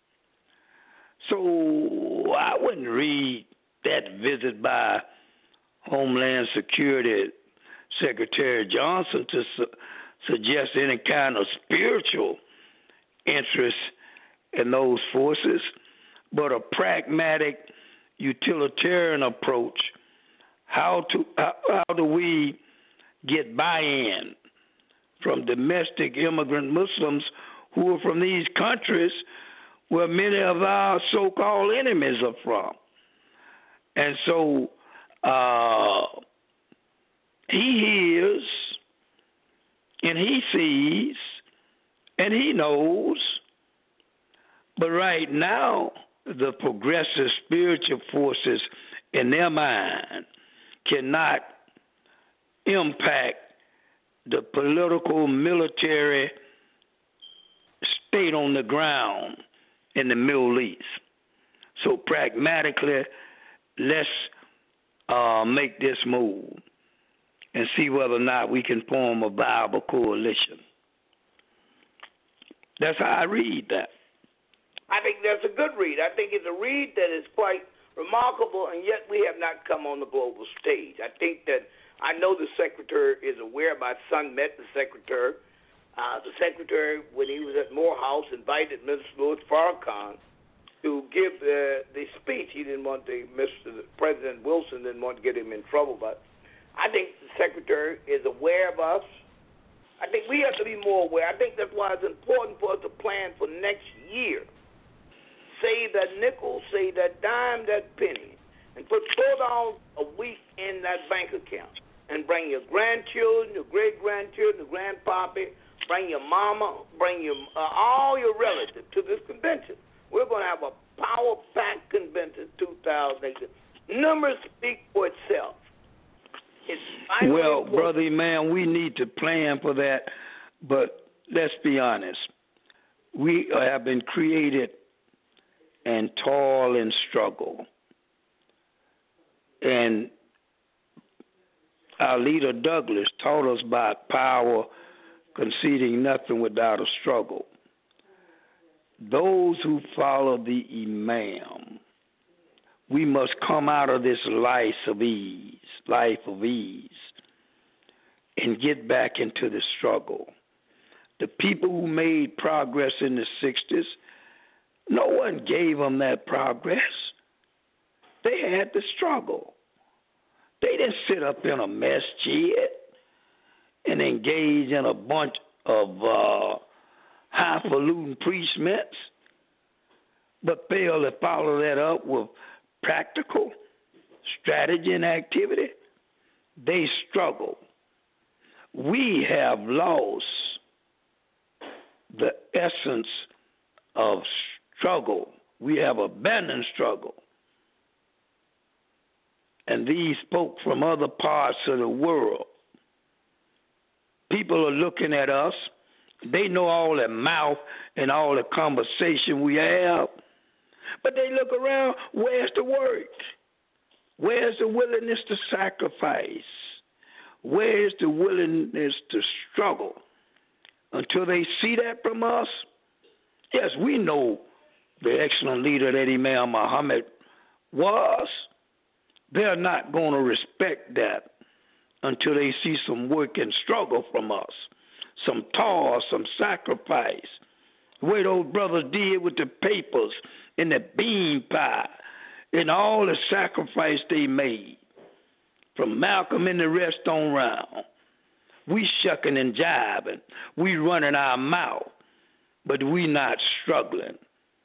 So I wouldn't read that visit by Homeland Security Secretary Johnson to suggest any kind of spiritual interest in those forces, but a pragmatic, utilitarian approach. How do we get buy-in from domestic immigrant Muslims who are from these countries where many of our so-called enemies are from? And so he hears and he sees and he knows, but right now the progressive spiritual forces in their mind cannot impact the political, military state on the ground in the Middle East. So pragmatically, let's make this move and see whether or not we can form a viable coalition. That's how I read that. I think that's a good read. I think it's a read that is quite remarkable, and yet we have not come on the global stage. I think that I know the secretary is aware. My son met the secretary. The secretary, when he was at Morehouse, invited Mr. Louis Farrakhan to give the speech. He didn't want President Wilson didn't want to get him in trouble, but I think the secretary is aware of us. I think we have to be more aware. I think that's why it's important for us to plan for next year. Save that nickel, save that dime, that penny, and throw down a week in that bank account, and bring your grandchildren, your great-grandchildren, your grandpappy, bring your mama, bring your all your relatives to this convention. We're going to have a power-packed convention 2018. Numbers speak for itself. Well, Brother Imam, we need to plan for that, but let's be honest. We have been created in toil and struggle. And our leader Douglas taught us about power conceding nothing without a struggle. Those who follow the Imam, we must come out of this life of ease, and get back into the struggle. The people who made progress in the 60s, no one gave them that progress. They had to struggle. They didn't sit up in a masjid and engage in a bunch of highfalutin preachments, but fail to follow that up with practical strategy and activity. They struggle. We have lost the essence of struggle. We have abandoned struggle. And these folk from other parts of the world, people are looking at us. They know all the mouth and all the conversation we have. But they look around, where's the work? Where's the willingness to sacrifice? Where's the willingness to struggle? Until they see that from us, yes, we know the excellent leader that Imam Muhammad was. They're not going to respect that until they see some work and struggle from us, some toil, some sacrifice. The way those brothers did with the papers and the bean pie and all the sacrifice they made, from Malcolm and the rest on round. We shucking and jiving. We running our mouth, but we not struggling.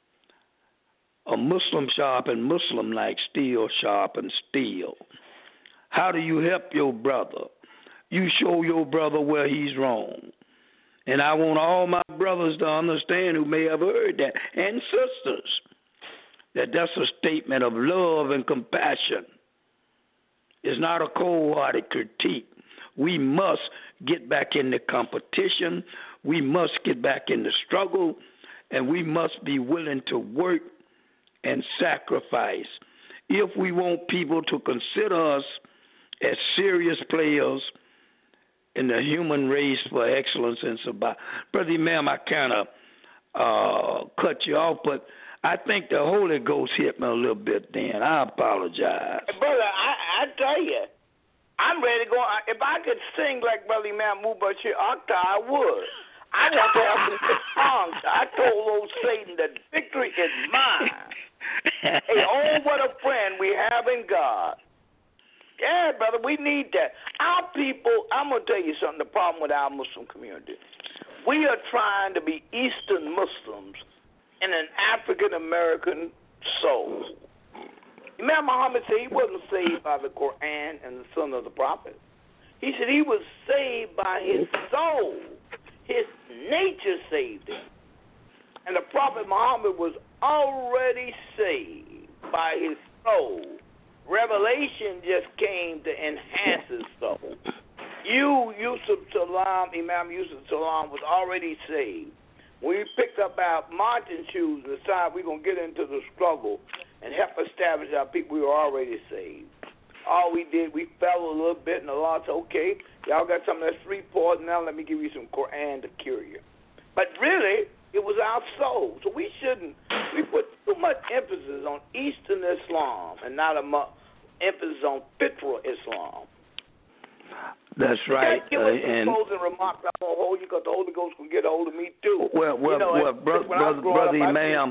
A Muslim sharpen Muslim like steel sharpen steel. How do you help your brother? You show your brother where he's wrong. And I want all my brothers to understand who may have heard that, and sisters, that that's a statement of love and compassion. It's not a cold-hearted critique. We must get back in the competition. We must get back in the struggle, and we must be willing to work and sacrifice. If we want people to consider us as serious players in the human race for excellence and survival. Brother, ma'am, I kind of cut you off, but I think the Holy Ghost hit me a little bit then. I apologize. Brother, I tell you, I'm ready to go. If I could sing like Brother Mahmoud Bashir Akhtar, I would. I want to have some good songs. I told old Satan that victory is mine. Hey, oh, what a friend we have in God. Yeah, brother, we need that. Our people, I'm going to tell you something, the problem with our Muslim community. We are trying to be Eastern Muslims in an African-American soul. Imam Muhammad said he wasn't saved by the Quran and the Sunnah of the Prophet. He said he was saved by his soul. His nature saved him. And the Prophet Muhammad was already saved by his soul. Revelation just came to enhance his soul. Yusuf Salam, Imam Yusuf Salam, was already saved. When we picked up our marching shoes and decided we're going to get into the struggle and help establish our people, we were already saved. All we did, we fell a little bit, and Allah said, okay, y'all got some of that street poison, now let me give you some Quran to cure you. But really, it was our soul. So we put too much emphasis on Eastern Islam and not enough emphasis on Fitra Islam. That's right. Give us some closing remarks. I'm going to hold you because the Holy Ghost can get a hold of me too. Brother Imam,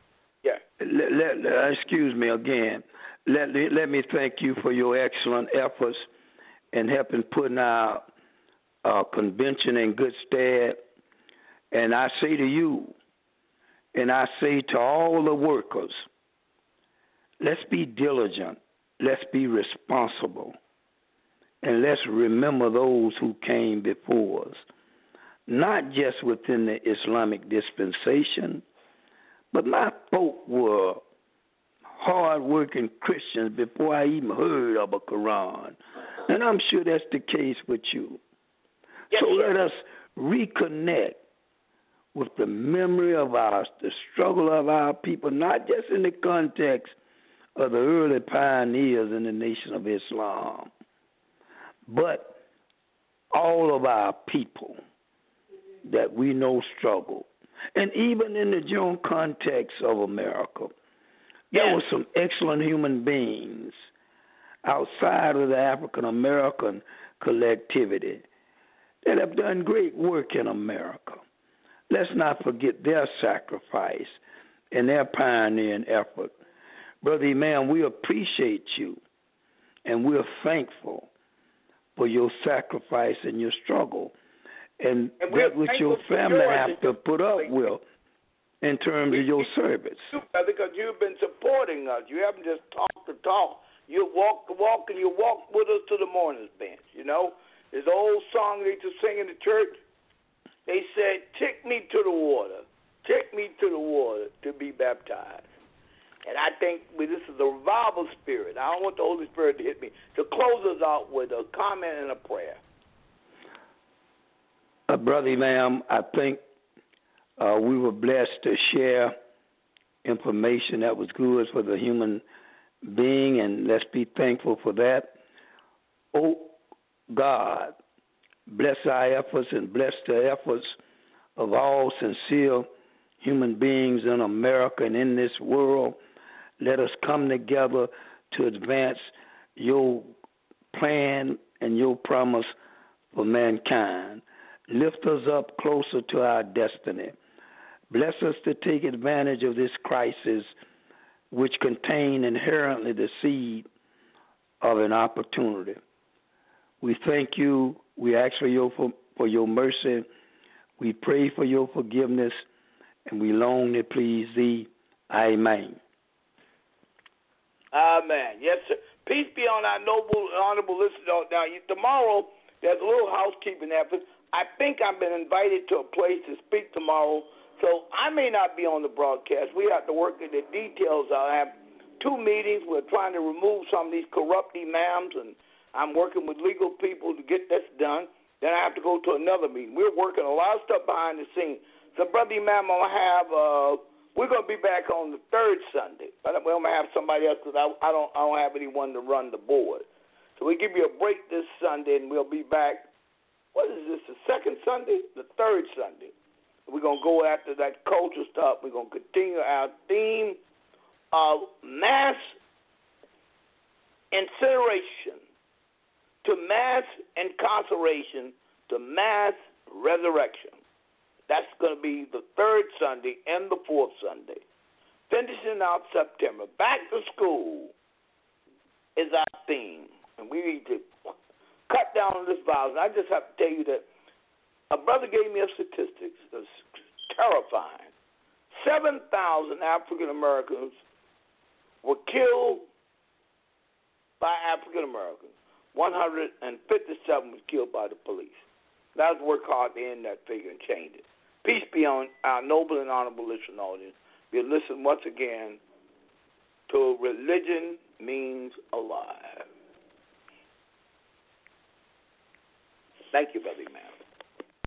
yeah. Excuse me again. Let me thank you for your excellent efforts in helping putting our convention in good stead. And I say to you, and I say to all the workers, let's be diligent, let's be responsible, and let's remember those who came before us, not just within the Islamic dispensation, but my folk were hard-working Christians before I even heard of a Quran. And I'm sure that's the case with you. Yes, so sir. Let us reconnect with the memory of the struggle of our people, not just in the context of the early pioneers in the Nation of Islam, but all of our people that we know struggle. And even in the general context of America, there were some excellent human beings outside of the African-American collectivity that have done great work in America. Let's not forget their sacrifice and their pioneering effort. Brother Imam, we appreciate you, and we're thankful for your sacrifice and your struggle, and that which your family have to put up with in terms of your service. Because you've been supporting us. You haven't just talked the talk. You walk the walk, and you walk with us to the mourner's bench. You know, there's an old song they used to sing in the church. They said, take me to the water. Take me to the water to be baptized. And I think this is a revival spirit. I don't want the Holy Spirit to hit me. To close us out with a comment and a prayer. Brother Imam, I think we were blessed to share information that was good for the human being, and let's be thankful for that. Oh, God, bless our efforts and bless the efforts of all sincere human beings in America and in this world. Let us come together to advance your plan and your promise for mankind. Lift us up closer to our destiny. Bless us to take advantage of this crisis, which contain inherently the seed of an opportunity. We thank you. We ask for your mercy. We pray for your forgiveness, and we long to please thee. Amen. Amen. Yes, sir. Peace be on our noble and honorable listeners. Now, tomorrow, there's a little housekeeping effort. I think I've been invited to a place to speak tomorrow, so I may not be on the broadcast. We have to work in the details. I have 2 meetings. We're trying to remove some of these corrupt imams, and I'm working with legal people to get this done. Then I have to go to another meeting. We're working a lot of stuff behind the scenes. So, Brother Imam, we're going to be back on the third Sunday. But we're going to have somebody else because I don't have anyone to run the board. So we give you a break this Sunday, and we'll be back. What is this, the second Sunday? The third Sunday. We're going to go after that culture stuff. We're going to continue our theme of mass incineration to mass incarceration to mass resurrection. That's going to be the third Sunday and the fourth Sunday. Finishing out September. Back to school is our theme. And we need to cut down on this violence. I just have to tell you that a brother gave me a statistics that's terrifying. 7,000 African Americans were killed by African Americans. 157 was killed by the police. Let's work hard to end that figure and change it. Peace be on our noble and honorable listening audience. We'll listen once again to Religion Means Alive. Thank you, Brother Imam.